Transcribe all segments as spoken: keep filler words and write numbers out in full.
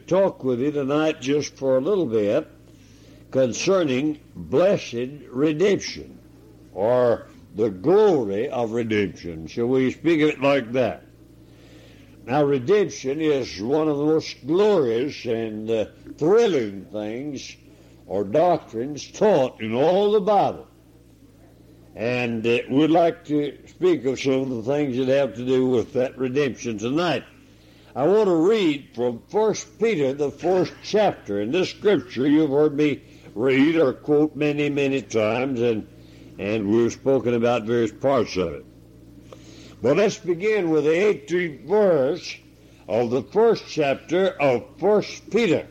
talk with you tonight just for a little bit concerning blessed redemption, or the glory of redemption. Shall we speak of it like that? Now, redemption is one of the most glorious and uh, thrilling things or doctrines taught in all the Bible. And uh, we'd like to speak of some of the things that have to do with that redemption tonight. I want to read from First Peter, the first chapter. In this scripture, you've heard me read or quote many, many times, and, and we've spoken about various parts of it. But let's begin with the eighteenth verse of the first chapter of First Peter.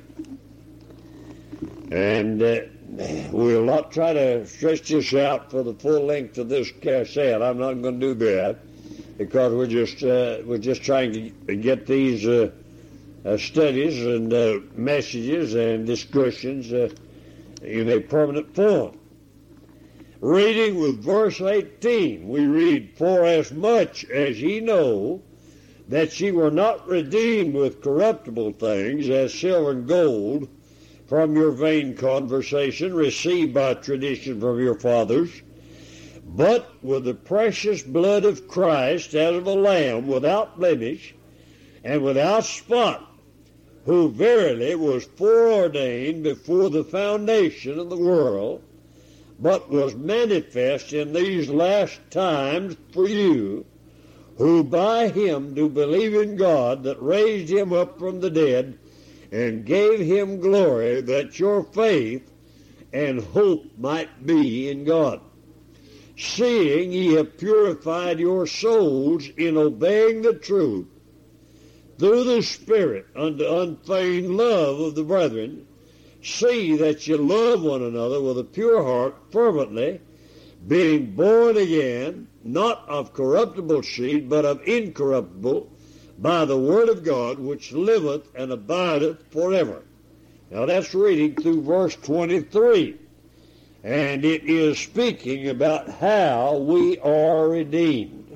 And uh, we'll not try to stretch this out for the full length of this cassette. I'm not going to do that, because we're just uh, we're just trying to get these uh, uh, studies and uh, messages and discussions uh, in a permanent form. Reading with verse eighteen, we read, "For as much as ye know that ye were not redeemed with corruptible things, as silver and gold, from your vain conversation received by tradition from your fathers, but with the precious blood of Christ as of a lamb, without blemish and without spot, who verily was foreordained before the foundation of the world, but was manifest in these last times for you, who by him do believe in God, that raised him up from the dead, and gave him glory, that your faith and hope might be in God. Seeing ye have purified your souls in obeying the truth, through the Spirit, unto unfeigned love of the brethren, see that ye love one another with a pure heart fervently, being born again, not of corruptible seed, but of incorruptible, by the word of God, which liveth and abideth forever." Now that's reading through verse twenty-three. And it is speaking about how we are redeemed.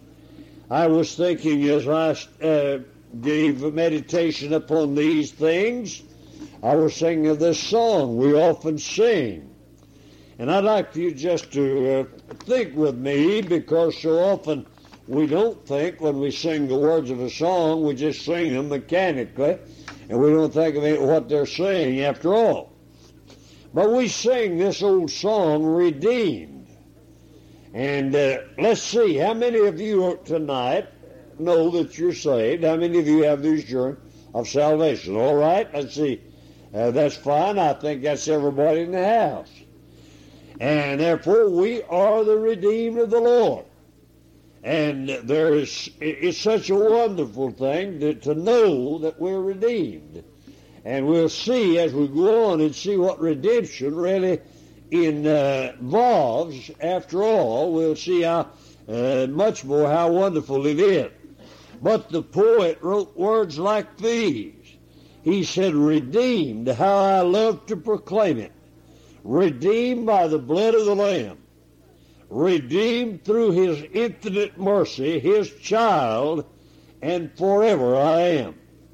I was thinking as I uh, gave a meditation upon these things, I was singing of this song we often sing. And I'd like you just to uh, think with me, because so often we don't think when we sing the words of a song, we just sing them mechanically, and we don't think of it, what they're saying after all. But we sing this old song, Redeemed. And uh, let's see, how many of you tonight know that you're saved? How many of you have the assurance of salvation? All right, let's see. Uh, that's fine. I think that's everybody in the house. And therefore, we are the redeemed of the Lord. And there is, it's such a wonderful thing to, to know that we're redeemed. And we'll see as we go on and see what redemption really in, uh, involves. After all, we'll see how uh, much more how wonderful it is. But the poet wrote words like these. He said, "Redeemed, how I love to proclaim it. Redeemed by the blood of the Lamb. Redeemed through his infinite mercy, his child, and forever I am.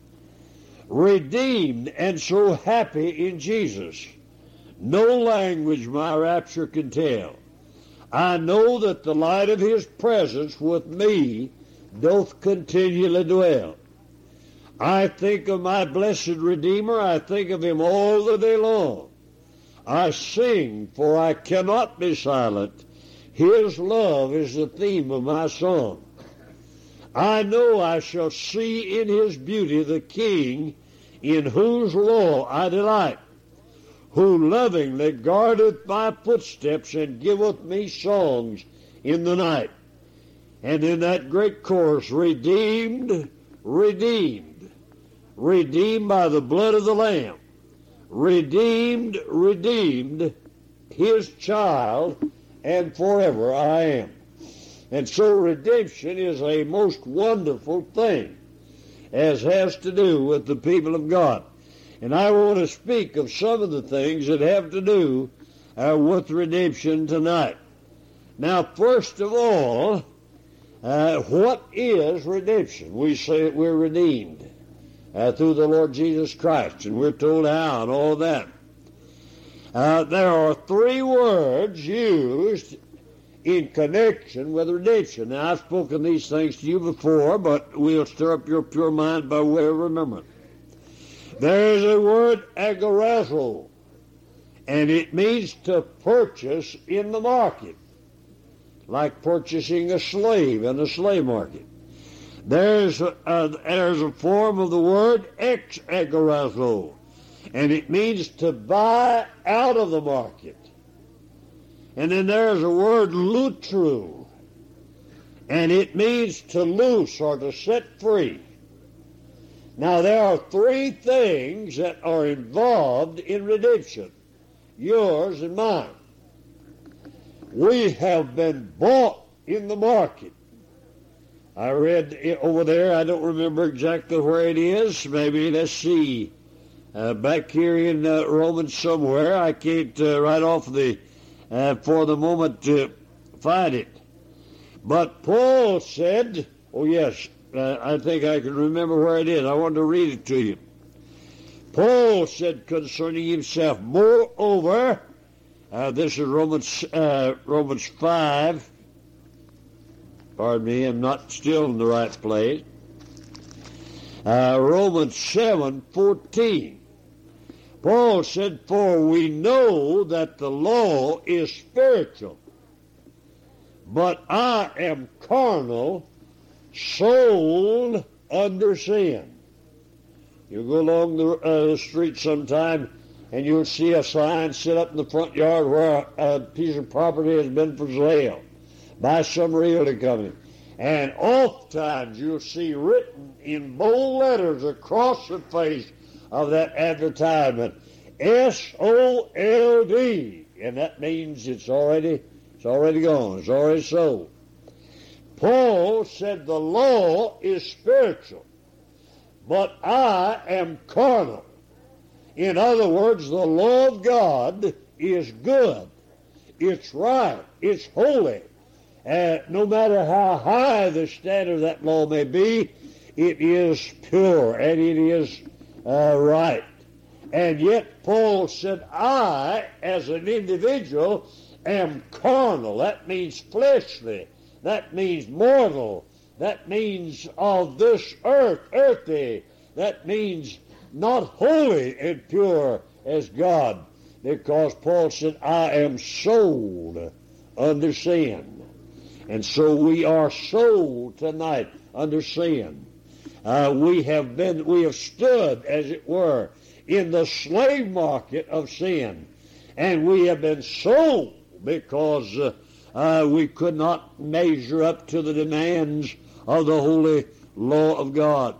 Redeemed and so happy in Jesus. No language my rapture can tell. I know that the light of his presence with me doth continually dwell. I think of my blessed Redeemer, I think of him all the day long. I sing, for I cannot be silent. His love is the theme of my song. I know I shall see in his beauty the King, in whose law I delight, who lovingly guardeth my footsteps and giveth me songs in the night." And in that great chorus, redeemed, redeemed, redeemed by the blood of the Lamb, redeemed, redeemed, his child, and forever I am. And so redemption is a most wonderful thing, as has to do with the people of God. And I want to speak of some of the things that have to do uh, with redemption tonight. Now, first of all, uh, what is redemption? We say that we're redeemed. uh, through the Lord Jesus Christ, and we're told how and all that. Uh, there are three words used in connection with redemption. Now, I've spoken these things to you before, but we'll stir up your pure mind by way of remembrance. There is a word, agorazo, and it means to purchase in the market, like purchasing a slave in the slave market. There's a, uh, there's a form of the word ex-agorazo, and it means to buy out of the market. And then there's a word lutru, and it means to loose or to set free. Now, there are three things that are involved in redemption, yours and mine. We have been bought in the market. I read it over there, I don't remember exactly where it is. Maybe, let's see, uh, back here in uh, Romans somewhere. I can't uh, right off the, uh, for the moment, to find it. But Paul said, oh yes, uh, I think I can remember where it is. I want to read it to you. Paul said concerning himself, moreover, uh, this is Romans, uh, Romans five, pardon me, I'm not still in the right place. Uh, Romans seven fourteen. Paul said, for we know that the law is spiritual, but I am carnal, sold under sin. You go along the uh, street sometime and you'll see a sign set up in the front yard where a, a piece of property has been for sale by some realty company. And oftentimes you'll see written in bold letters across the face of that advertisement, S O L D, and that means it's already it's already gone, it's already sold. Paul said the law is spiritual, but I am carnal. In other words, the law of God is good, it's right, it's holy. Uh, no matter how high the standard of that law may be, it is pure and it is uh, right. And yet Paul said, I, as an individual, am carnal. That means fleshly. That means mortal. That means of this earth, earthy. That means not holy and pure as God. Because Paul said, I am sold under sin. And so we are sold tonight under sin. Uh, we have been, we have stood, as it were, in the slave market of sin. And we have been sold because uh, uh, we could not measure up to the demands of the holy law of God.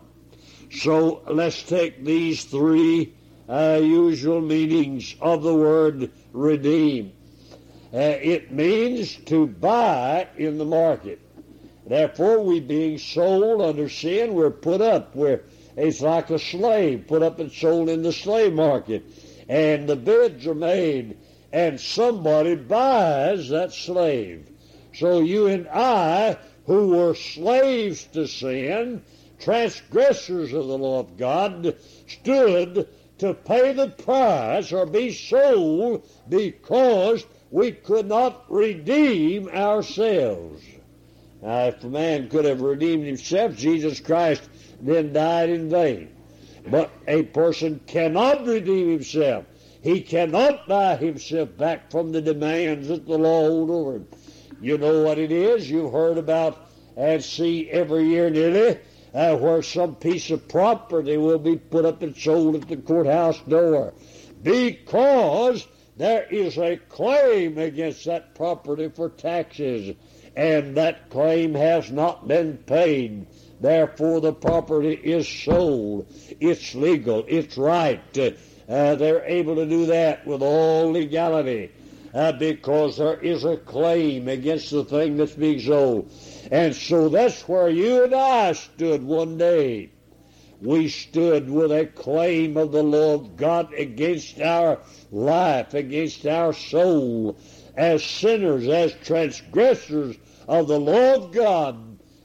So let's take these three uh, usual meanings of the word redeem. Uh, it means to buy in the market. Therefore, we being sold under sin, we're put up. We're, it's like a slave, put up and sold in the slave market. And the bids are made, and somebody buys that slave. So you and I, who were slaves to sin, transgressors of the law of God, stood to pay the price or be sold because we could not redeem ourselves. Now, if a man could have redeemed himself, Jesus Christ then died in vain. But a person cannot redeem himself. He cannot buy himself back from the demands that the law holds over him. You know what it is. You've heard about and see every year nearly uh, where some piece of property will be put up and sold at the courthouse door because there is a claim against that property for taxes, and that claim has not been paid. Therefore, the property is sold. It's legal. It's right. Uh, they're able to do that with all legality uh, because there is a claim against the thing that's being sold. And so that's where you and I stood one day. We stood with a claim of the law of God against our life, against our soul, as sinners, as transgressors of the law of God.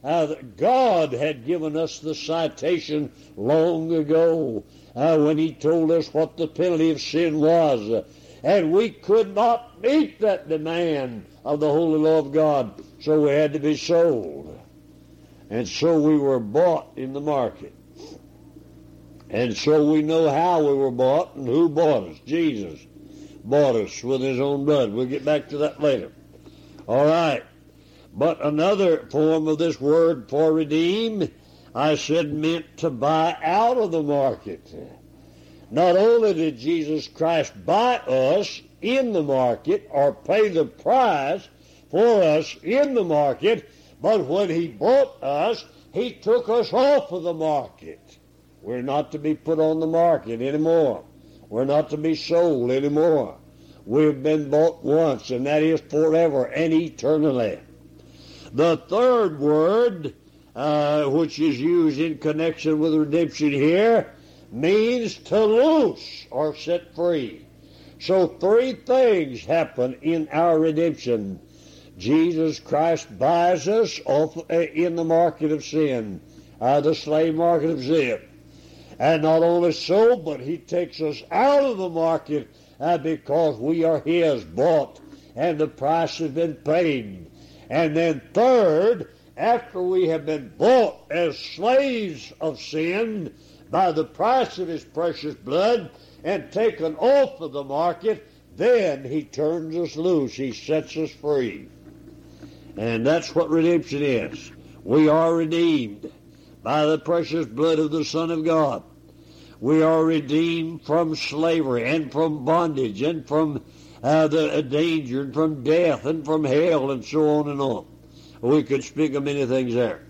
uh, that God had given us the citation long ago uh, when he told us what the penalty of sin was. And we could not meet that demand of the holy law of God, so we had to be sold. And so we were bought in the market. And so we know how we were bought and who bought us. Jesus bought us with his own blood. We'll get back to that later. All right. But another form of this word for redeem, I said, meant to buy out of the market. Not only did Jesus Christ buy us in the market or pay the price for us in the market, but when he bought us, he took us off of the market. We're not to be put on the market anymore. We're not to be sold anymore. We've been bought once, and that is forever and eternally. The third word, uh, which is used in connection with redemption here, means to loose or set free. So three things happen in our redemption. Jesus Christ buys us off uh, in the market of sin, uh, the slave market of sin. And not only so, but he takes us out of the market uh, because we are his, bought, and the price has been paid. And then third, after we have been bought as slaves of sin by the price of his precious blood and taken off of the market, then he turns us loose. He sets us free. And that's what redemption is. We are redeemed by the precious blood of the Son of God. We are redeemed from slavery and from bondage and from uh, the uh, danger and from death and from hell and so on and on. We could speak of many things there.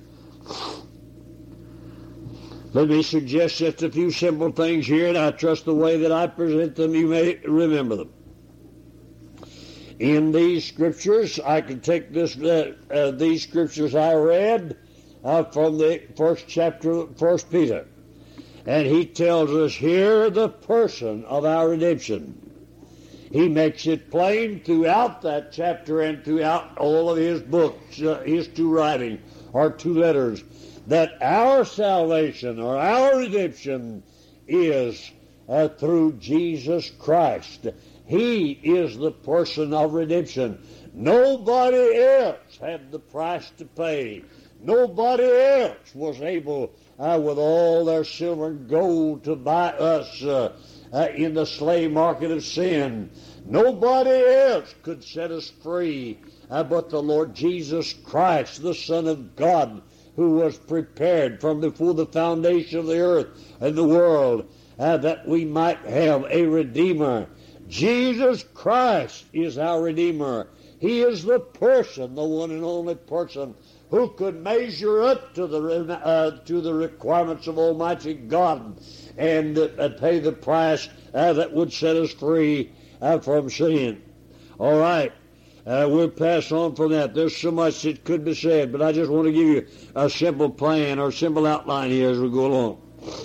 Let me suggest just a few simple things here, and I trust the way that I present them you may remember them. In these scriptures, I can take this uh, uh, these scriptures I read uh, from the first chapter of First Peter. And he tells us here the person of our redemption. He makes it plain throughout that chapter and throughout all of his books, uh, his two writings, or two letters, that our salvation or our redemption is uh, through Jesus Christ. He is the person of redemption. Nobody else had the price to pay. Nobody else was able, uh, with all their silver and gold, to buy us uh, uh, in the slave market of sin. Nobody else could set us free uh, but the Lord Jesus Christ, the Son of God, who was prepared from before the foundation of the earth and the world, uh, that we might have a Redeemer. Jesus Christ is our Redeemer. He is the person, the one and only person, who could measure up to the uh, to the requirements of Almighty God and uh, pay the price uh, that would set us free uh, from sin. All right, uh, we'll pass on from that. There's so much that could be said, but I just want to give you a simple plan or simple outline here as we go along.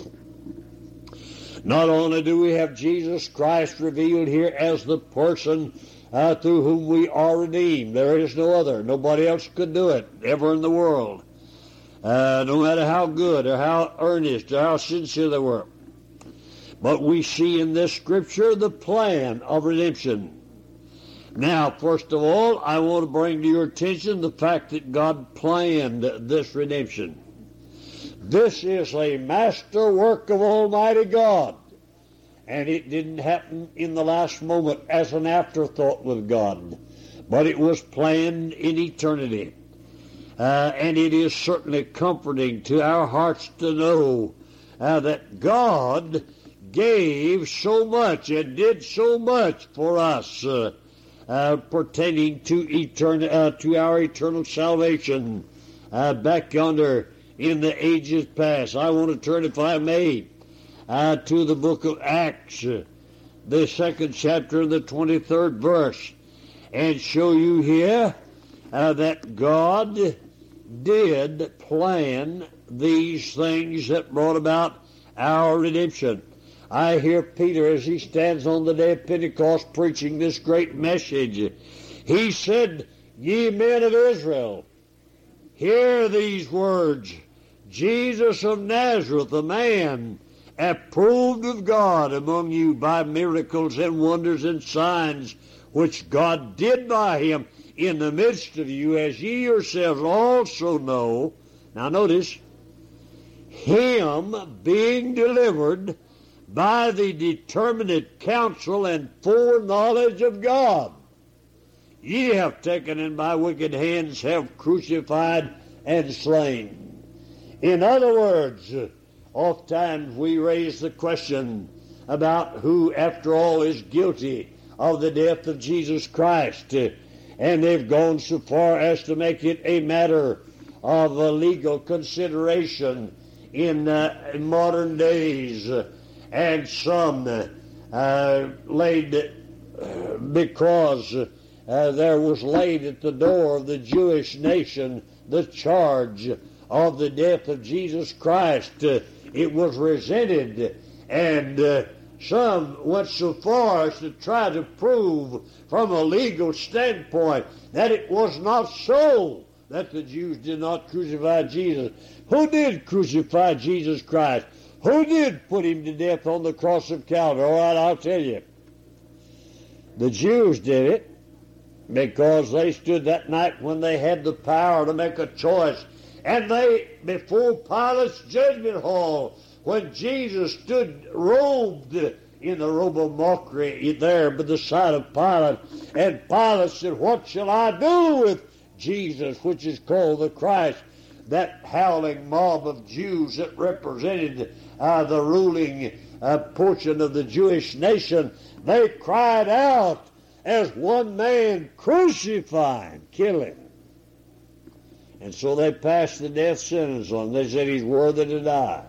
Not only do we have Jesus Christ revealed here as the person uh, through whom we are redeemed. There is no other. Nobody else could do it ever in the world, uh, no matter how good or how earnest or how sincere they were. But we see in this scripture the plan of redemption. Now, first of all, I want to bring to your attention the fact that God planned this redemption. This is a masterwork of Almighty God, and it didn't happen in the last moment as an afterthought with God, but it was planned in eternity. Uh, and it is certainly comforting to our hearts to know uh, that God gave so much and did so much for us uh, uh, pertaining to, etern- uh, to our eternal salvation uh, back yonder in the ages past. I want to turn, if I may, uh, to the book of Acts, uh, the second chapter, the twenty-third verse, and show you here uh, that God did plan these things that brought about our redemption. I hear Peter, as he stands on the day of Pentecost preaching this great message, he said, "Ye men of Israel, Hear these words. Jesus of Nazareth, a man approved of God among you by miracles and wonders and signs, which God did by him in the midst of you, as ye yourselves also know. Now notice, him being delivered by the determinate counsel and foreknowledge of God, ye have taken and by wicked hands have crucified and slain. In other words, oftentimes we raise the question about who, after all, is guilty of the death of Jesus Christ. And they've gone so far as to make it a matter of a legal consideration in, uh, in modern days. And some uh, laid, uh, because uh, there was laid at the door of the Jewish nation the charge of the death of Jesus Christ. Uh, it was resented, and uh, some went so far as to try to prove from a legal standpoint that it was not so, that the Jews did not crucify Jesus. Who did crucify Jesus Christ? Who did put him to death on the cross of Calvary? All right, I'll tell you. The Jews did it because they stood that night when they had the power to make a choice. And they, before Pilate's judgment hall, when Jesus stood robed in the robe of mockery there by the side of Pilate, and Pilate said, what shall I do with Jesus, which is called the Christ? That howling mob of Jews that represented uh, the ruling uh, portion of the Jewish nation, they cried out as one man, crucify him, kill him. And so they passed the death sentence on him. They said he's worthy to die.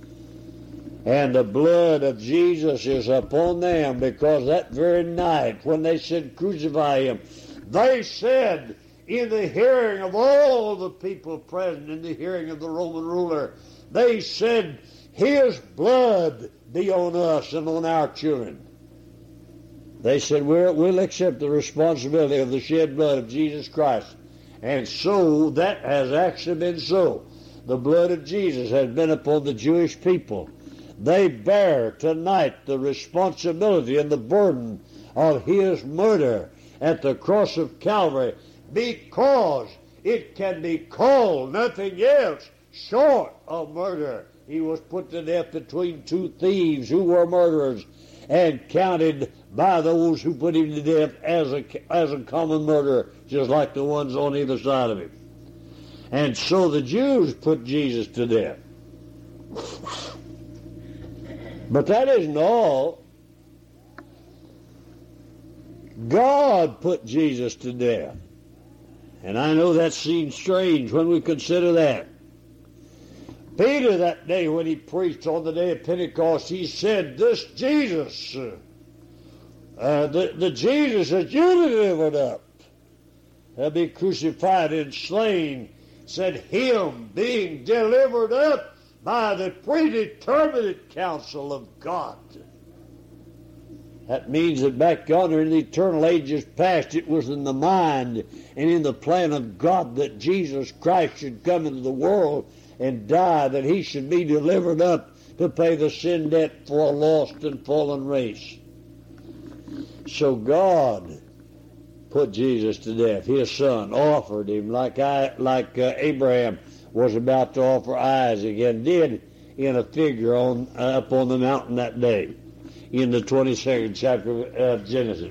And the blood of Jesus is upon them, because that very night when they said crucify him, they said, in the hearing of all the people present, in the hearing of the Roman ruler, they said, his blood be on us and on our children. They said, we'll, we'll accept the responsibility of the shed blood of Jesus Christ. And so that has actually been so. The blood of Jesus has been upon the Jewish people. They bear tonight the responsibility and the burden of his murder at the cross of Calvary, because it can be called nothing else short of murder. He was put to death between two thieves who were murderers, and counted by those who put him to death as a, as a common murderer, just like the ones on either side of him. And so the Jews put Jesus to death. But that isn't all. God put Jesus to death. And I know that seems strange when we consider that. Peter, that day when he preached on the day of Pentecost, he said, this Jesus, uh, the, the Jesus that you delivered up, uh, be crucified and slain, said, him being delivered up by the predeterminate counsel of God. That means that back yonder in the eternal ages past, it was in the mind and in the plan of God that Jesus Christ should come into the world and die, that he should be delivered up to pay the sin debt for a lost and fallen race. So God put Jesus to death. His son offered him like I, like uh, Abraham was about to offer Isaac, and did in a figure on uh, up on the mountain that day in the twenty-second chapter of Genesis.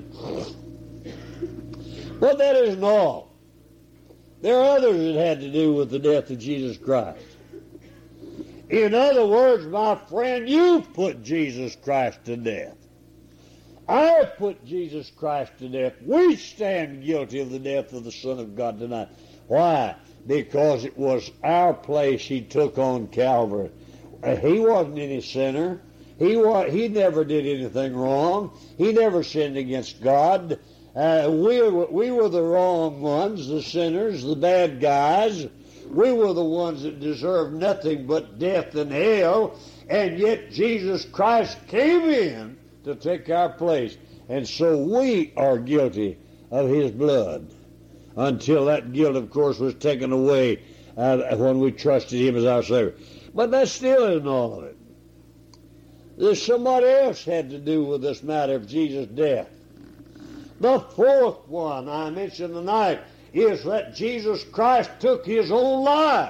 But that isn't all. There are others that had to do with the death of Jesus Christ. In other words, my friend, you've put Jesus Christ to death. I put Jesus Christ to death. We stand guilty of the death of the Son of God tonight. Why? Because it was our place he took on Calvary. Uh, he wasn't any sinner. He was, he never did anything wrong. He never sinned against God. Uh, we, were, we were the wrong ones, the sinners, the bad guys. We were the ones that deserved nothing but death and hell, and yet Jesus Christ came in to take our place. And so we are guilty of his blood, until that guilt, of course, was taken away uh, when we trusted him as our Savior. But that still isn't all of it. There's somebody else had to do with this matter of Jesus' death. The fourth one I mentioned tonight is that Jesus Christ took his own life.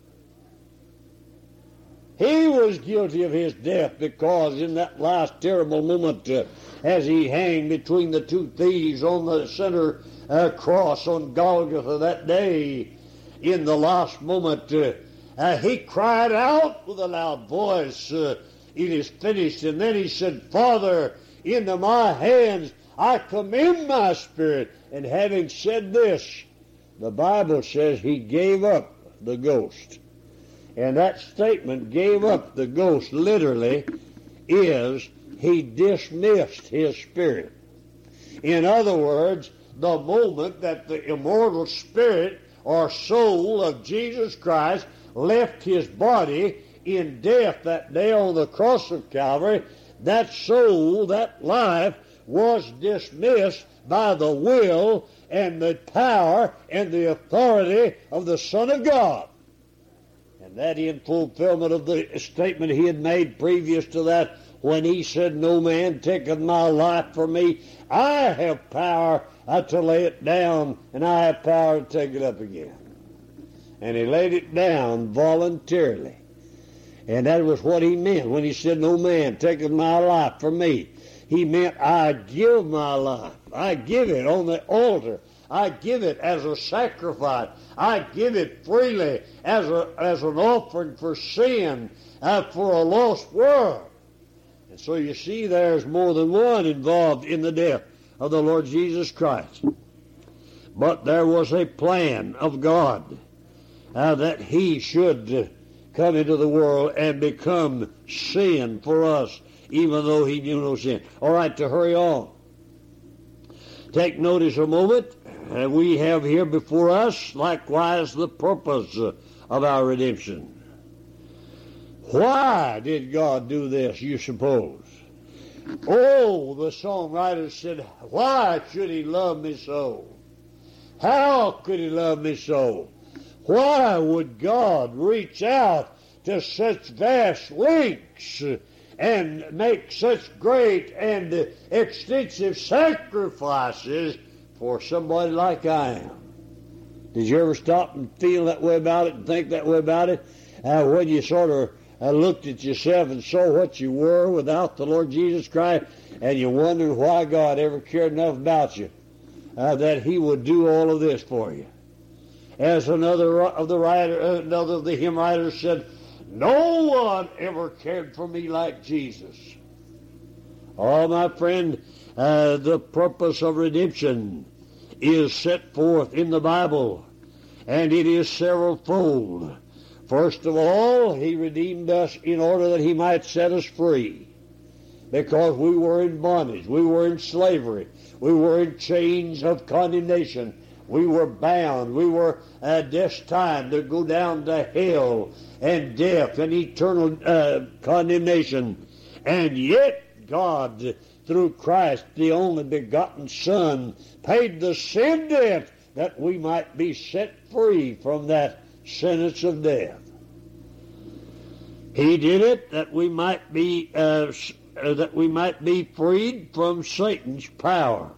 He was guilty of his death because in that last terrible moment uh, as he hung between the two thieves on the center uh, cross on Golgotha that day, in the last moment, uh, uh, he cried out with a loud voice, uh, it is finished. And then he said, Father, into my hands I commend my spirit. And having said this, the Bible says he gave up the ghost. And that statement, gave up the ghost, literally is he dismissed his spirit. In other words, the moment that the immortal spirit or soul of Jesus Christ left his body in death that day on the cross of Calvary, that soul, that life, was dismissed by the will and the power and the authority of the Son of God. And that in fulfillment of the statement he had made previous to that, when he said, no man taketh my life from me, I have power uh, to lay it down, and I have power to take it up again. And he laid it down voluntarily. And that was what he meant when he said, no man taketh my life from me. He meant, I give my life. I give it on the altar. I give it as a sacrifice. I give it freely as a as an offering for sin, uh, for a lost world. And so you see there's more than one involved in the death of the Lord Jesus Christ. But there was a plan of God uh, that he should uh, come into the world and become sin for us, even though he knew no sin. All right, to hurry on. Take notice a moment. Uh, we have here before us, likewise, the purpose uh, of our redemption. Why did God do this, you suppose? Oh, the songwriter said, why should he love me so? How could he love me so? Why would God reach out to such vast lengths and make such great and extensive sacrifices for somebody like I am? Did you ever stop and feel that way about it and think that way about it? Uh, when you sort of uh, looked at yourself and saw what you were without the Lord Jesus Christ, and you wondered why God ever cared enough about you uh, that he would do all of this for you. As another of the writer, uh, another of the hymn writers said, no one ever cared for me like Jesus. Oh, my friend, Uh, the purpose of redemption is set forth in the Bible, and it is severalfold. First of all, he redeemed us in order that he might set us free, because we were in bondage, we were in slavery, we were in chains of condemnation, we were bound, we were uh, destined to go down to hell and death and eternal uh, condemnation. And yet God, through Christ, the only begotten Son, paid the sin debt that we might be set free from that sentence of death. He did it that we might be uh, that we might be freed from Satan's power.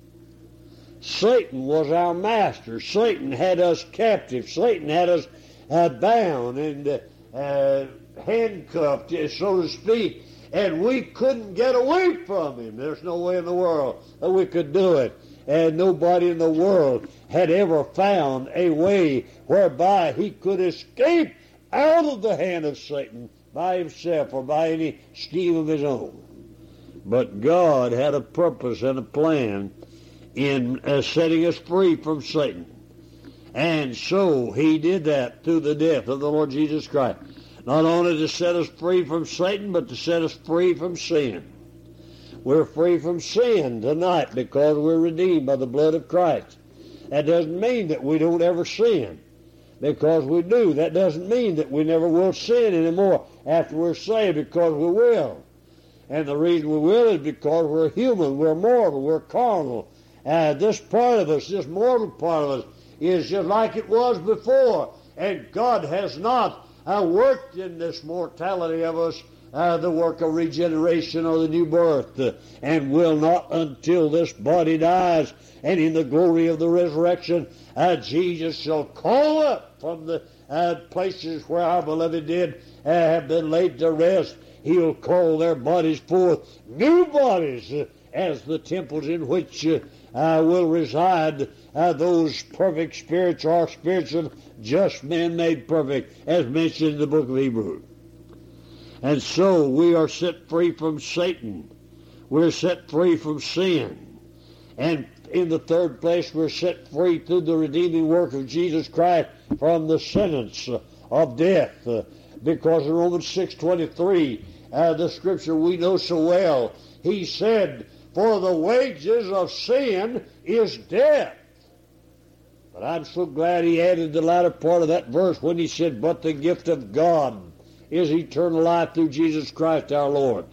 Satan was our master. Satan had us captive. Satan had us uh, bound and uh, uh, handcuffed, so to speak. And we couldn't get away from him. There's no way in the world that we could do it. And nobody in the world had ever found a way whereby he could escape out of the hand of Satan by himself or by any scheme of his own. But God had a purpose and a plan in uh, setting us free from Satan. And so he did that through the death of the Lord Jesus Christ. Not only to set us free from Satan, but to set us free from sin. We're free from sin tonight because we're redeemed by the blood of Christ. That doesn't mean that we don't ever sin, because we do. That doesn't mean that we never will sin anymore after we're saved, because we will. And the reason we will is because we're human, we're mortal, we're carnal. Uh, this part of us, this mortal part of us, is just like it was before. And God has not uh, worked in this mortality of us uh, the work of regeneration or the new birth, uh, and will not until this body dies. And in the glory of the resurrection, uh, Jesus shall call up from the uh, places where our beloved dead uh, have been laid to rest. He'll call their bodies forth, new bodies, uh, as the temples in which uh, uh, will reside uh, those perfect spirits, or spirits of just men made perfect, as mentioned in the book of Hebrews. And so we are set free from Satan. We're set free from sin. And in the third place, we're set free through the redeeming work of Jesus Christ from the sentence of death. Uh, because in Romans six twenty-three, uh, the scripture we know so well, he said, for the wages of sin is death. But I'm so glad he added the latter part of that verse when he said, but the gift of God is eternal life through Jesus Christ our Lord.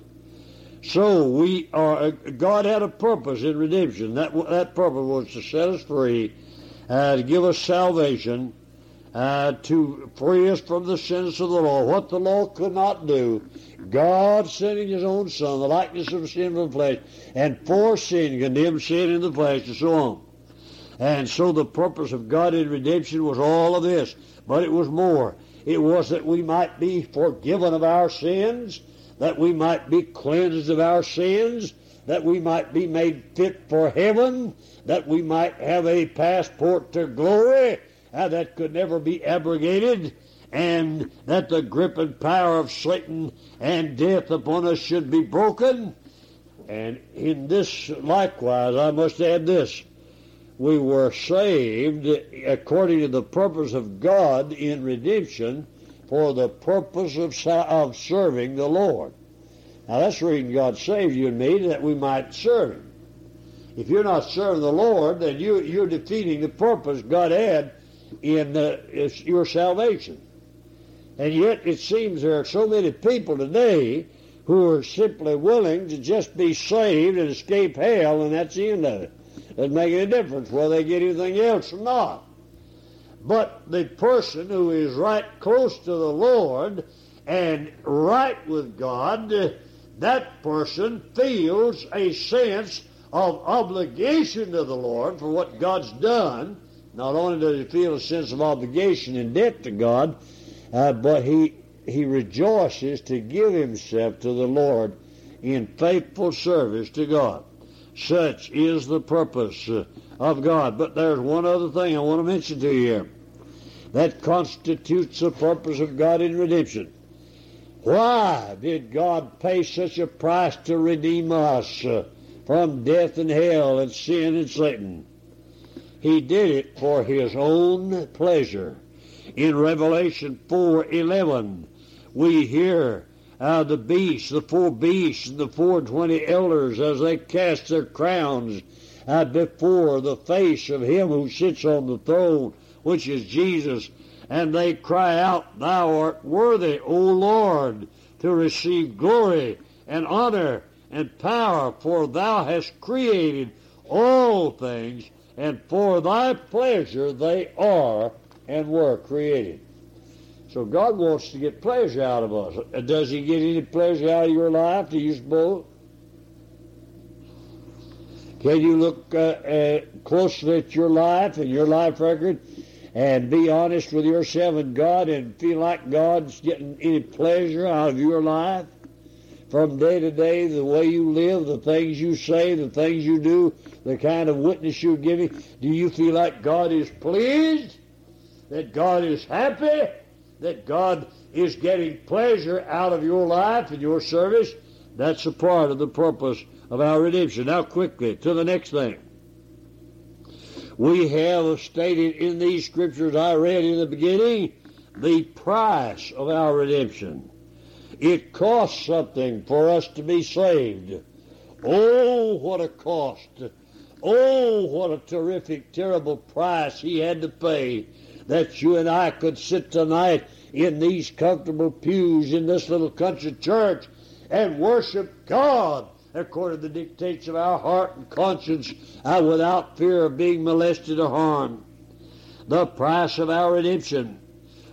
So we are, God had a purpose in redemption. That, that purpose was to set us free, uh, to give us salvation, uh, to free us from the sins of the law. What the law could not do, God sending his own Son, the likeness of sin from the flesh, and for sin condemned sin in the flesh, and so on. And so the purpose of God in redemption was all of this, but it was more. It was that we might be forgiven of our sins, that we might be cleansed of our sins, that we might be made fit for heaven, that we might have a passport to glory uh, that could never be abrogated, and that the grip and power of Satan and death upon us should be broken. And in this, likewise, I must add this. We were saved according to the purpose of God in redemption for the purpose of, of serving the Lord. Now that's the reason God saved you and me, that we might serve him. If you're not serving the Lord, then you, you're defeating the purpose God had in uh, your salvation. And yet it seems there are so many people today who are simply willing to just be saved and escape hell, and that's the end of it. Doesn't make any difference whether they get anything else or not. But the person who is right close to the Lord and right with God, that person feels a sense of obligation to the Lord for what God's done. Not only does he feel a sense of obligation and debt to God, uh, but he, he rejoices to give himself to the Lord in faithful service to God. Such is the purpose of God. But there's one other thing I want to mention to you here that constitutes the purpose of God in redemption. Why did God pay such a price to redeem us uh, from death and hell and sin and Satan? He did it for his own pleasure. In Revelation four eleven, we hear Uh, the beasts, the four beasts, and the four and twenty elders, as they cast their crowns uh, before the face of him who sits on the throne, which is Jesus, and they cry out, Thou art worthy, O Lord, to receive glory and honor and power, for thou hast created all things, and for thy pleasure they are and were created. So God wants to get pleasure out of us. Does he get any pleasure out of your life, do you suppose? Can you look uh, uh, closely at your life and your life record and be honest with yourself and God and feel like God's getting any pleasure out of your life? From day to day, the way you live, the things you say, the things you do, the kind of witness you're giving, do you feel like God is pleased? That God is happy? That God is getting pleasure out of your life and your service? That's a part of the purpose of our redemption. Now quickly, to the next thing. We have stated in these scriptures I read in the beginning, the price of our redemption. It costs something for us to be saved. Oh, what a cost. Oh, what a terrific, terrible price he had to pay, that you and I could sit tonight in these comfortable pews in this little country church and worship God according to the dictates of our heart and conscience, uh, without fear of being molested or harmed. The price of our redemption.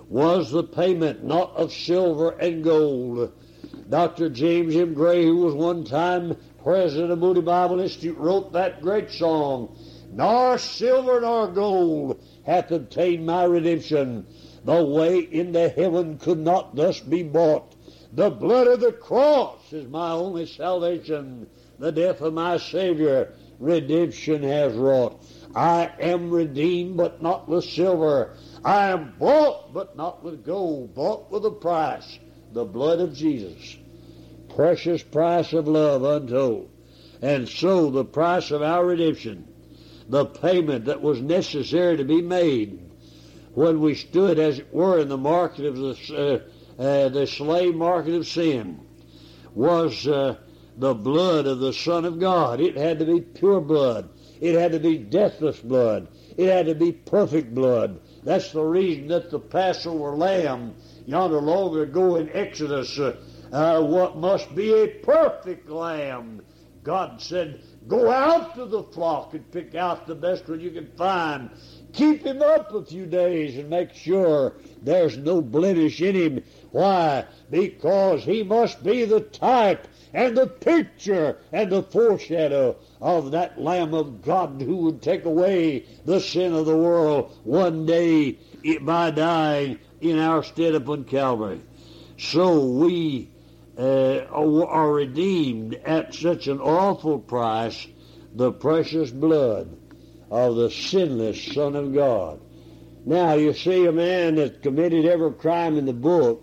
was the payment, not of silver and gold. Doctor James M. Gray, who was one time president of Moody Bible Institute, wrote that great song, "Nor silver nor gold hath obtained my redemption. The way into heaven could not thus be bought. The blood of the cross is my only salvation. The death of my Savior redemption has wrought. I am redeemed, but not with silver. I am bought, but not with gold. Bought with a price, the blood of Jesus. Precious price of love untold. And so the price of our redemption, the payment that was necessary to be made when we stood, as it were, in the market of the, uh, uh, the slave market of sin, was uh, the blood of the Son of God. It had to be pure blood. It had to be deathless blood. It had to be perfect blood. That's the reason that the Passover lamb yonder long ago in Exodus, uh, uh, what must be a perfect lamb. God said, go out to the flock and pick out the best one you can find. Keep him up a few days and make sure there's no blemish in him. Why? Because he must be the type and the picture and the foreshadow of that Lamb of God who would take away the sin of the world one day by dying in our stead upon Calvary. So we uh, are redeemed at such an awful price, the precious blood of the sinless Son of God. Now, you see, a man that committed every crime in the book,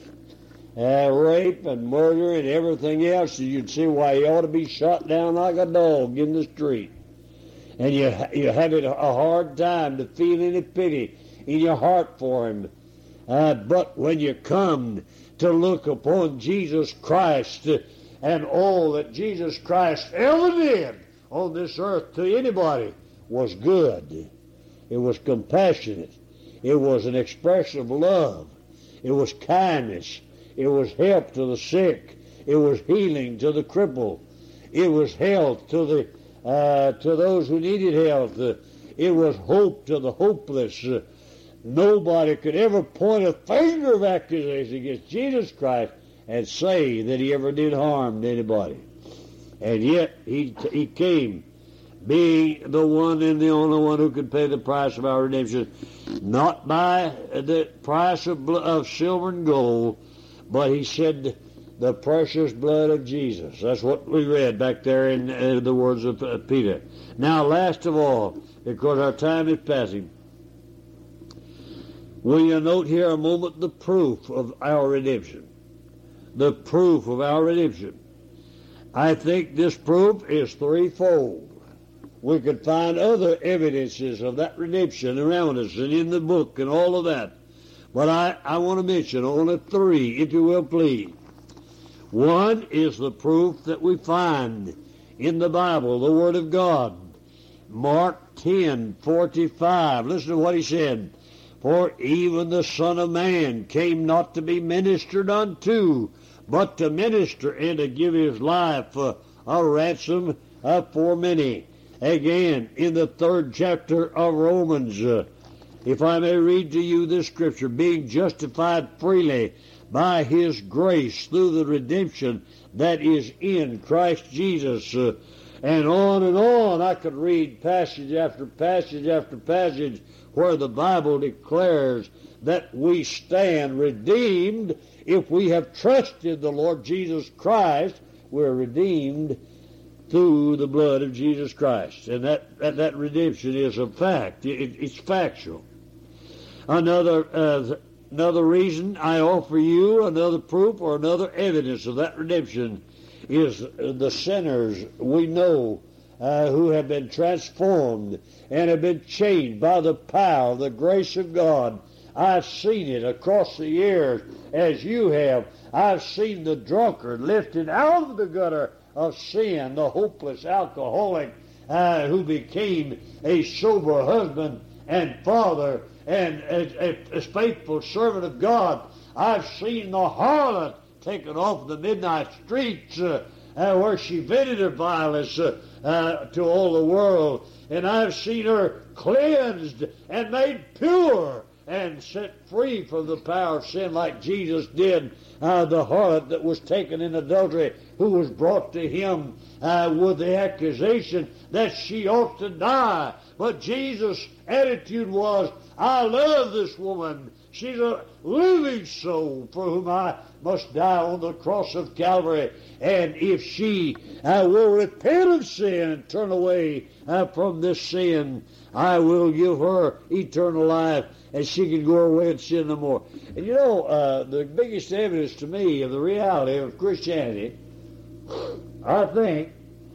uh, rape and murder and everything else, you'd see why he ought to be shot down like a dog in the street. And you, you have it a hard time to feel any pity in your heart for him. Uh, but when you come to look upon Jesus Christ and all that Jesus Christ ever did on this earth to anybody was good. It was compassionate. It was an expression of love. It was kindness. It was help to the sick. It was healing to the crippled. It was health to the uh, to those who needed health. Uh, it was hope to the hopeless. Uh, nobody could ever point a finger of accusation against Jesus Christ and say that he ever did harm to anybody. And yet he he came, being the one and the only one who could pay the price of our redemption, not by the price of, of silver and gold, but he said the precious blood of Jesus. That's what we read back there in uh, the words of uh, Peter. Now, last of all, because our time is passing, will you note here a moment the proof of our redemption? The proof of our redemption. I think this proof is threefold. We could find other evidences of that redemption around us and in the book and all of that. But I, I want to mention only three, if you will, please. One is the proof that we find in the Bible, the Word of God. Mark ten forty-five. Listen to what he said. For even the Son of Man came not to be ministered unto, but to minister and to give his life uh, a ransom uh, for many. Again, in the third chapter of Romans, uh, if I may read to you this scripture, being justified freely by his grace through the redemption that is in Christ Jesus. Uh, and on and on, I could read passage after passage after passage where the Bible declares that we stand redeemed if we have trusted the Lord Jesus Christ. We're redeemed through the blood of Jesus Christ. And that, that, that redemption is a fact. It, it's factual. Another, uh, another reason I offer you, another proof or another evidence of that redemption is the sinners we know uh, who have been transformed and have been changed by the power, the grace of God. I've seen it across the years as you have. I've seen the drunkard lifted out of the gutter of sin, the hopeless alcoholic uh, who became a sober husband and father and a, a, a faithful servant of God. I've seen the harlot taken off the midnight streets uh, uh, where she vented her violence uh, uh, to all the world. And I've seen her cleansed and made pure and set free from the power of sin like Jesus did uh, the harlot that was taken in adultery, who was brought to him uh, with the accusation that she ought to die. But Jesus' attitude was, I love this woman. She's a living soul for whom I must die on the cross of Calvary. And if she uh, will repent of sin and turn away uh, from this sin, I will give her eternal life, and she can go away and sin no more. And you know, uh, the biggest evidence to me of the reality of Christianity, I think,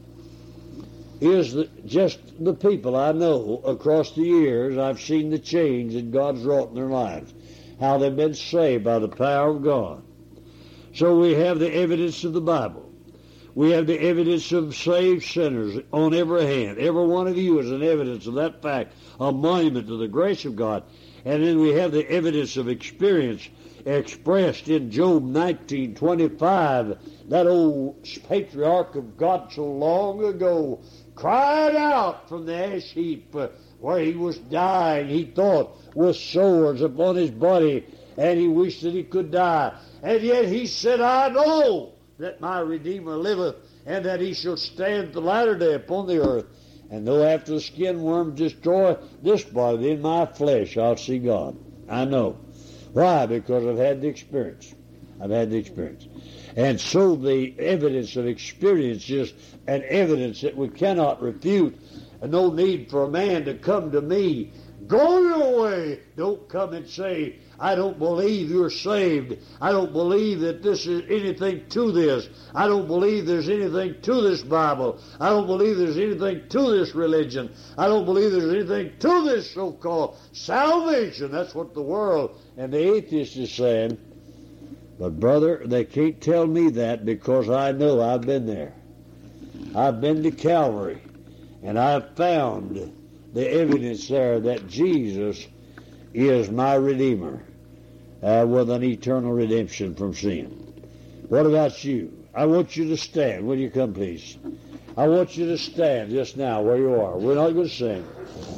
is the, just the people I know across the years. I've seen the change that God's wrought in their lives, how they've been saved by the power of God. So we have the evidence of the Bible. We have the evidence of saved sinners on every hand. Every one of you is an evidence of that fact, a monument to the grace of God. And then we have the evidence of experience expressed in Job nineteen twenty-five. That old patriarch of God so long ago cried out from the ash heap uh, where he was dying, he thought, with sores upon his body, and he wished that he could die. And yet he said, I know that my Redeemer liveth, and that he shall stand the latter day upon the earth. And though after the skin worms destroy this body, in my flesh I'll see God. I know. Why? Because I've had the experience. I've had the experience. And so the evidence of experience is an evidence that we cannot refute. And no need for a man to come to me. Go your way. Don't come and say, I don't believe you're saved. I don't believe that this is anything to this. I don't believe there's anything to this Bible. I don't believe there's anything to this religion. I don't believe there's anything to this so-called salvation. That's what the world and the atheist is saying. But, brother, they can't tell me that because I know I've been there. I've been to Calvary, and I've found the evidence there that Jesus is my Redeemer uh, with an eternal redemption from sin. What about you? I want you to stand. Will you come, please? I want you to stand just now where you are. We're not going to sing.